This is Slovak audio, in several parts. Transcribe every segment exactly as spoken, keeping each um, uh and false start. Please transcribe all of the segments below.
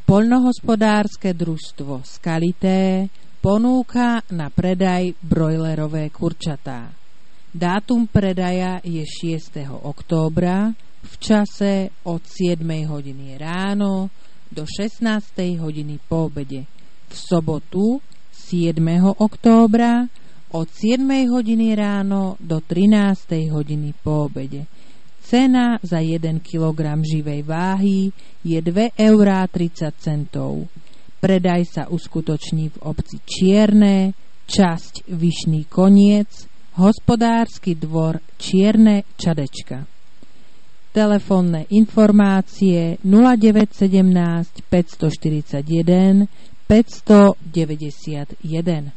Poľnohospodárske družstvo Skalité ponúka na predaj brojlerové kurčatá. Dátum predaja je šiesteho októbra v čase od siedmej hodiny ráno do šestnástej hodiny po obede. V sobotu siedmeho októbra od siedmej hodiny ráno do trinástej hodiny po obede. Cena za jeden kilogram živej váhy je dva eurá tridsať centov. Predaj sa uskutoční v obci Čierne, časť Vyšný Koniec, hospodársky dvor Čierne Čadečka. Telefónne informácie nula deväť jeden sedem päť štyri jeden päť deväť jeden.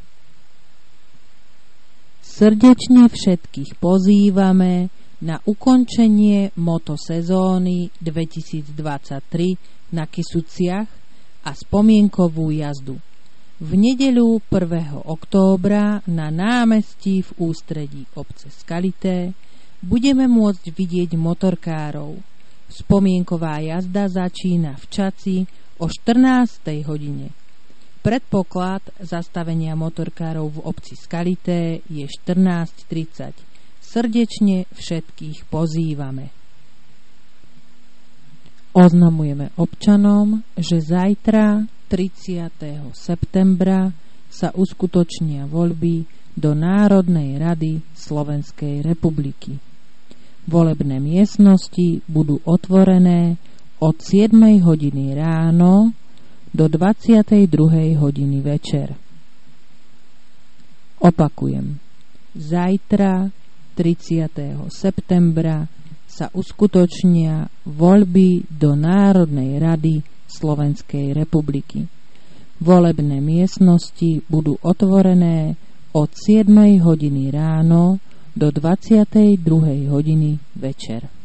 Srdečne všetkých pozývame na ukončenie motosezóny dvetisícdvadsaťtri na Kysuciach a spomienkovú jazdu. V nedeľu prvého októbra na námestí v ústredí obce Skalité budeme môcť vidieť motorkárov. Spomienková jazda začína v Čaci o štrnástej hodine. Predpoklad zastavenia motorkárov v obci Skalité je štrnásť tridsať. Srdečne všetkých pozývame. Oznamujeme občanom, že zajtra tridsiateho septembra sa uskutočnia voľby do Národnej rady Slovenskej republiky. Volebné miestnosti budú otvorené od siedmej hodiny ráno do dvadsiatej druhej hodiny večer. Opakujem, zajtra tridsiateho septembra sa uskutočnia voľby do Národnej rady Slovenskej republiky. Volebné miestnosti budú otvorené od siedmej hodiny ráno do dvadsiatej druhej hodiny večer.